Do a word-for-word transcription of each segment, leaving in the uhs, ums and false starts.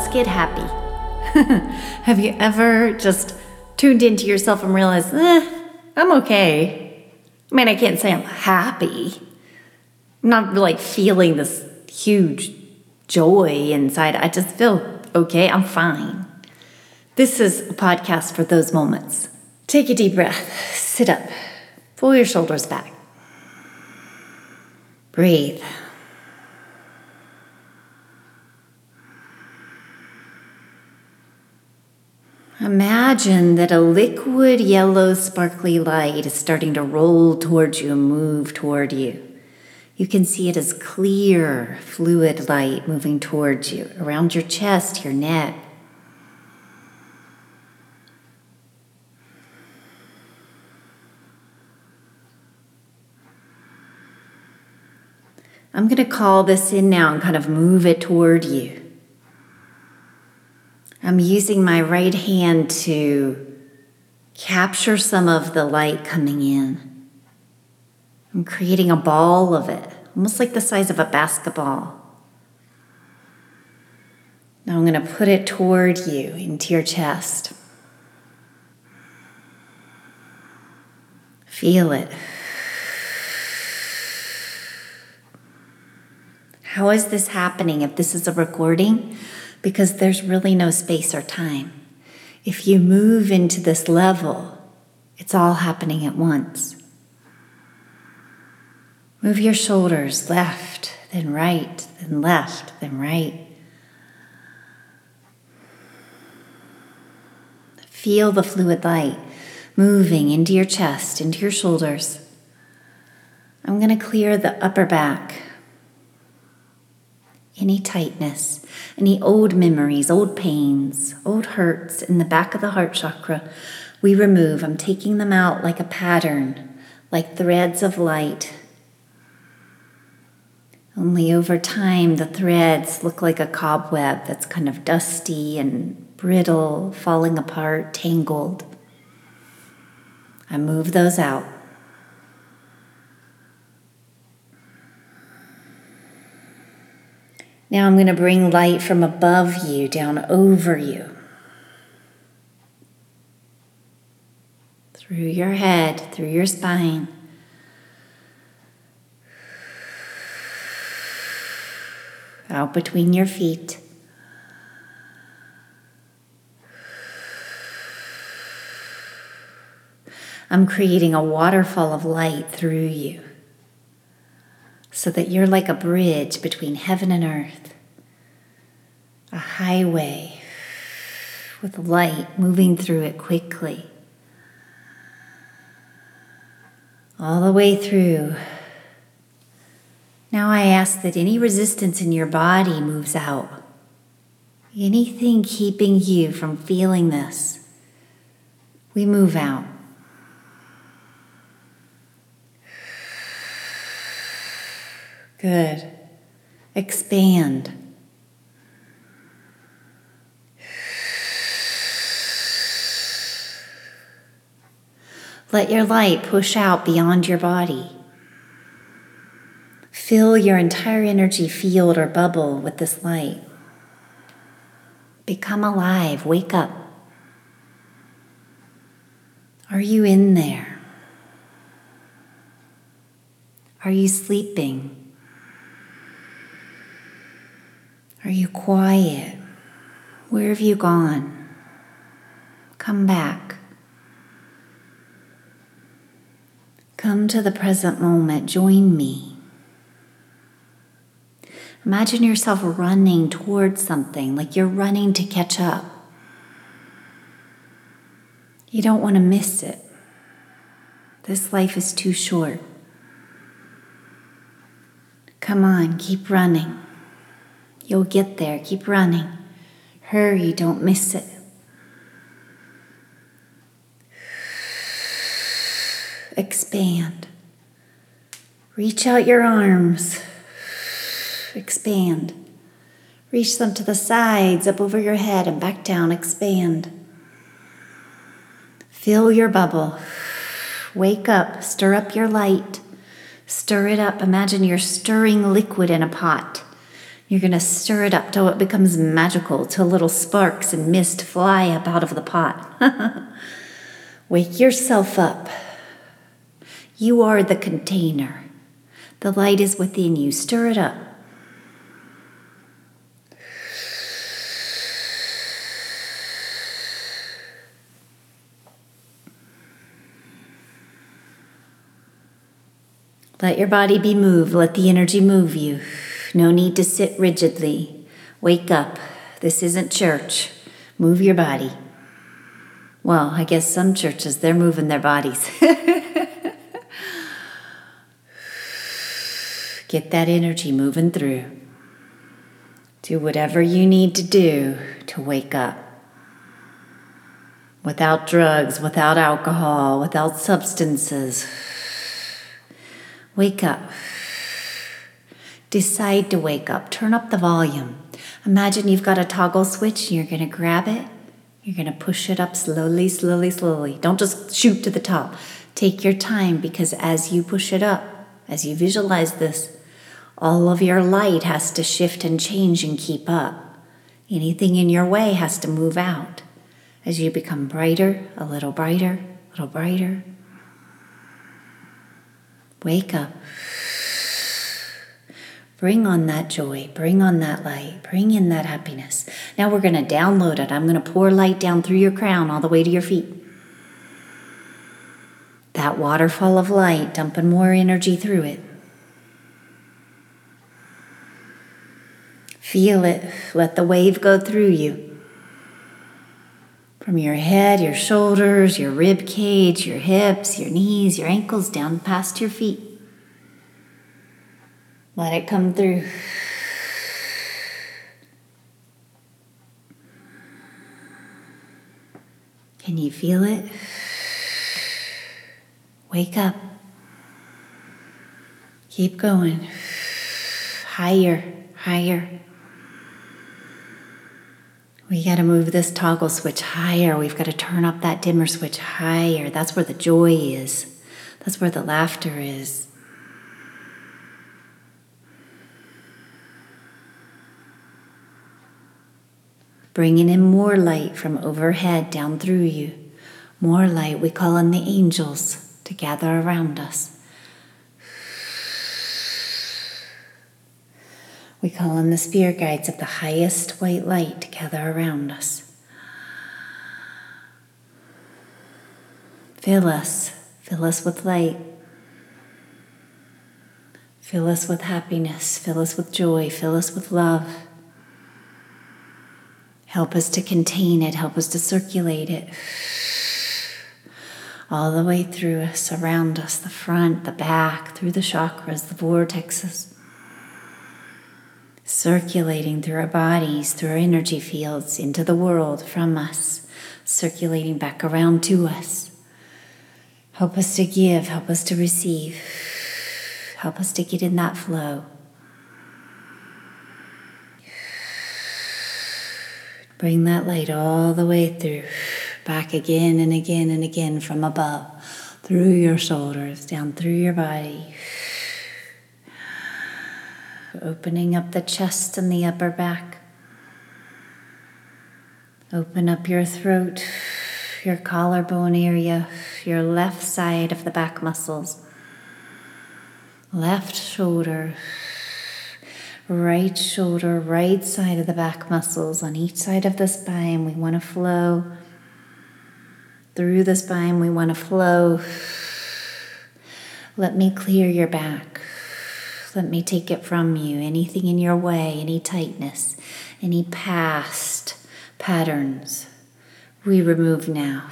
let's get happy. Have you ever just tuned into yourself and realized, eh, I'm okay? I mean, I can't say I'm happy. I'm not like feeling this huge joy inside. I just feel okay. I'm fine. This is a podcast for those moments. Take a deep breath. Sit up. Pull your shoulders back. Breathe. Imagine that a liquid yellow sparkly light is starting to roll towards you and move toward you. You can see it as clear, fluid light moving towards you, around your chest, your neck. I'm going to call this in now and kind of move it toward you. I'm using my right hand to capture some of the light coming in. I'm creating a ball of it, almost like the size of a basketball. Now I'm going to put it toward you, into your chest. Feel it. How is this happening? If this is a recording, because there's really no space or time. If you move into this level, it's all happening at once. Move your shoulders left, then right, then left, then right. Feel the fluid light moving into your chest, into your shoulders. I'm going to clear the upper back. Any tightness, any old memories, old pains, old hurts in the back of the heart chakra, we remove. I'm taking them out like a pattern, like threads of light. Only over time, the threads look like a cobweb that's kind of dusty and brittle, falling apart, tangled. I move those out. Now I'm going to bring light from above you down over you. Through your head, through your spine. Out between your feet. I'm creating a waterfall of light through you, so that you're like a bridge between heaven and earth, a highway with light moving through it quickly, all the way through. Now I ask that any resistance in your body moves out. Anything keeping you from feeling this, we move out. Good. Expand. Let your light push out beyond your body. Fill your entire energy field or bubble with this light. Become alive. Wake up. Are you in there? Are you sleeping? Are you quiet? Where have you gone? Come back. Come to the present moment. Join me. Imagine yourself running towards something, like you're running to catch up. You don't want to miss it. This life is too short. Come on, keep running. You'll get there. Keep running. Hurry, don't miss it. Expand. Reach out your arms. Expand. Reach them to the sides, up over your head and back down. Expand. Fill your bubble. Wake up. Stir up your light. Stir it up. Imagine you're stirring liquid in a pot. You're going to stir it up till it becomes magical, till little sparks and mist fly up out of the pot. Wake yourself up. You are the container. The light is within you. Stir it up. Let your body be moved. Let the energy move you. No need to sit rigidly. Wake up. This isn't church. Move your body. Well, I guess some churches, they're moving their bodies. Get that energy moving through. Do whatever you need to do to wake up. Without drugs, without alcohol, without substances. Wake up. Decide to wake up. Turn up the volume. Imagine you've got a toggle switch and you're going to grab it. You're going to push it up slowly, slowly, slowly. Don't just shoot to the top. Take your time, because as you push it up, as you visualize this, all of your light has to shift and change and keep up. Anything in your way has to move out. As you become brighter, a little brighter, a little brighter. Wake up. Bring on that joy. Bring on that light. Bring in that happiness. Now we're going to download it. I'm going to pour light down through your crown all the way to your feet. That waterfall of light, dumping more energy through it. Feel it. Let the wave go through you. From your head, your shoulders, your rib cage, your hips, your knees, your ankles, down past your feet. Let it come through. Can you feel it? Wake up. Keep going. Higher, higher. We got to move this toggle switch higher. We've got to turn up that dimmer switch higher. That's where the joy is. That's where the laughter is. Bringing in more light from overhead down through you. More light. We call on the angels to gather around us. We call on the spirit guides of the highest white light to gather around us. Fill us. Fill us with light. Fill us with happiness. Fill us with joy. Fill us with love. Help us to contain it. Help us to circulate it. All the way through us, around us, the front, the back, through the chakras, the vortexes. Circulating through our bodies, through our energy fields, into the world, from us, circulating back around to us. Help us to give, help us to receive. Help us to get in that flow. Bring that light all the way through, back again and again and again from above, through your shoulders, down through your body. Opening up the chest and the upper back. Open up your throat, your collarbone area, your left side of the back muscles. Left shoulder, right shoulder, right side of the back muscles. On each side of the spine, we want to flow. Through the spine, we want to flow. Let me clear your back. Let me take it from you. Anything in your way, any tightness, any past patterns, we remove now.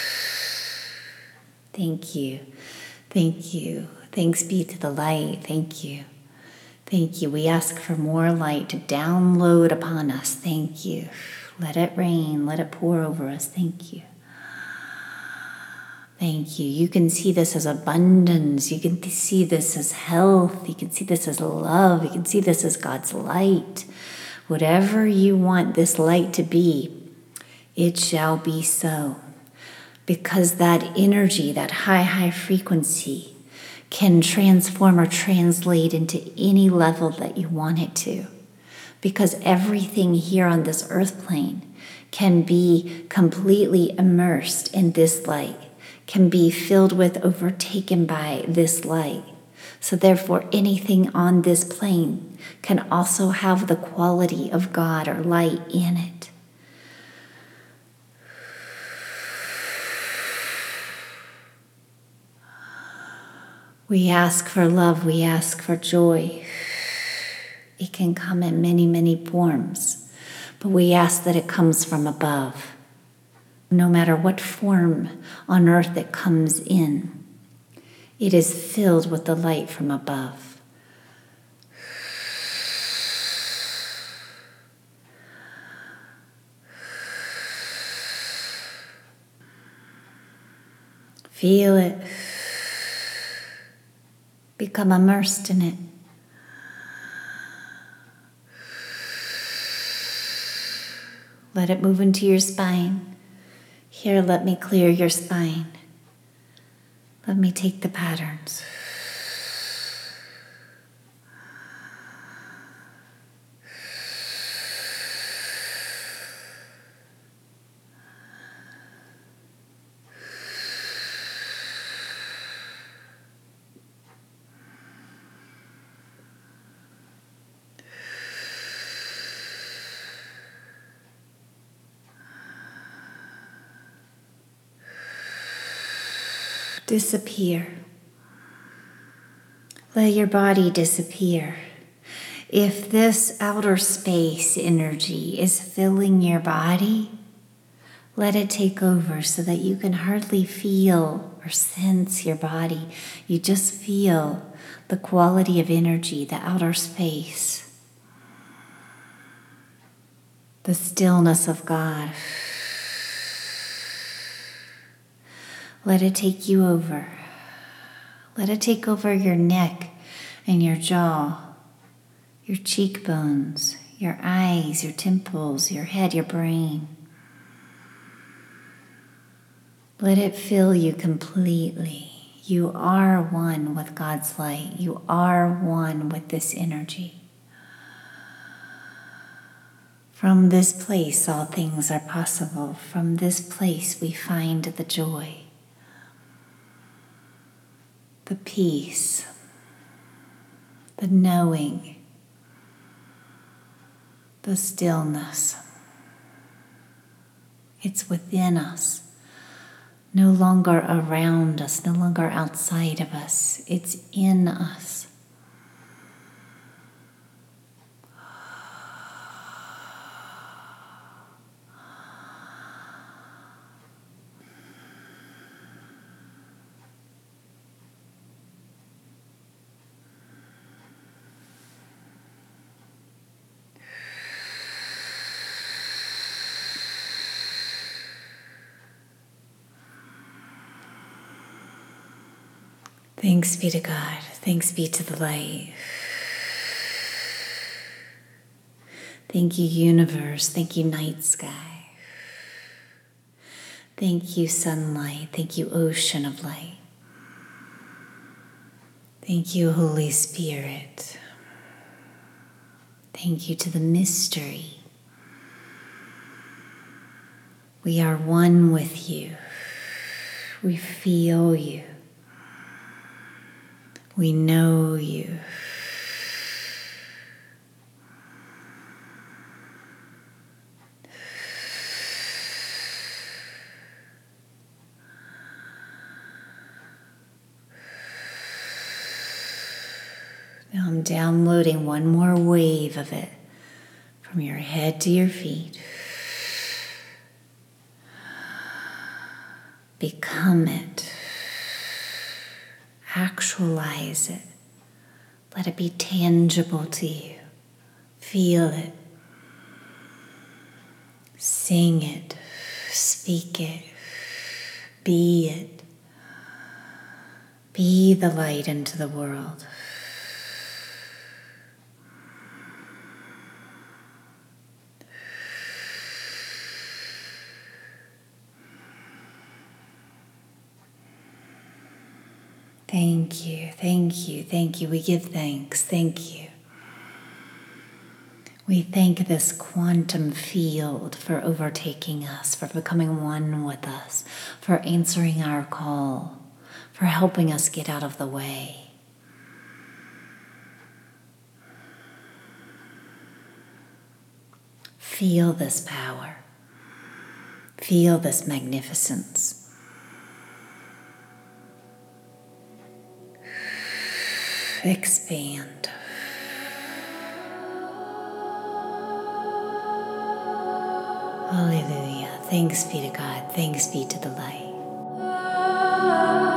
Thank you. Thank you. Thanks be to the light. Thank you. Thank you. We ask for more light to download upon us. Thank you. Let it rain. Let it pour over us. Thank you. Thank you. You can see this as abundance. You can see this as health. You can see this as love. You can see this as God's light. Whatever you want this light to be, it shall be so. Because that energy, that high, high frequency can transform or translate into any level that you want it to. because everything here on this earth plane can be completely immersed in this light, can be filled with, overtaken by this light. So therefore, anything on this plane can also have the quality of God or light in it. We ask for love, we ask for joy. It can come in many, many forms, but we ask that it comes from above. No matter what form on earth it comes in, it is filled with the light from above. Feel it. Become immersed in it. Let it move into your spine. Here, let me clear your spine. Let me take the patterns. Disappear. Let your body disappear. If this outer space energy is filling your body, let it take over so that you can hardly feel or sense your body. You just feel the quality of energy, the outer space, the stillness of God. Let it take you over. Let it take over your neck and your jaw, your cheekbones, your eyes, your temples, your head, your brain. Let it fill you completely. You are one with God's light. You are one with this energy. From this place, all things are possible. From this place, we find the joy, the peace, the knowing, the stillness. It's within us, no longer around us, no longer outside of us. It's in us. Thanks be to God. Thanks be to the light. Thank you, universe. Thank you, night sky. Thank you, sunlight. Thank you, ocean of light. Thank you, Holy Spirit. Thank you to the mystery. We are one with you. We feel you. We know you. Now I'm downloading one more wave of it from your head to your feet. Become it. Actualize it. Let it be tangible to you. Feel it. Sing it. Speak it. Be it. Be the light into the world. Thank you, thank you, thank you. We give thanks. Thank you. We thank this quantum field for overtaking us, for becoming one with us, for answering our call, for helping us get out of the way. Feel this power. Feel this magnificence. Expand. Hallelujah. Thanks be to God. Thanks be to the light.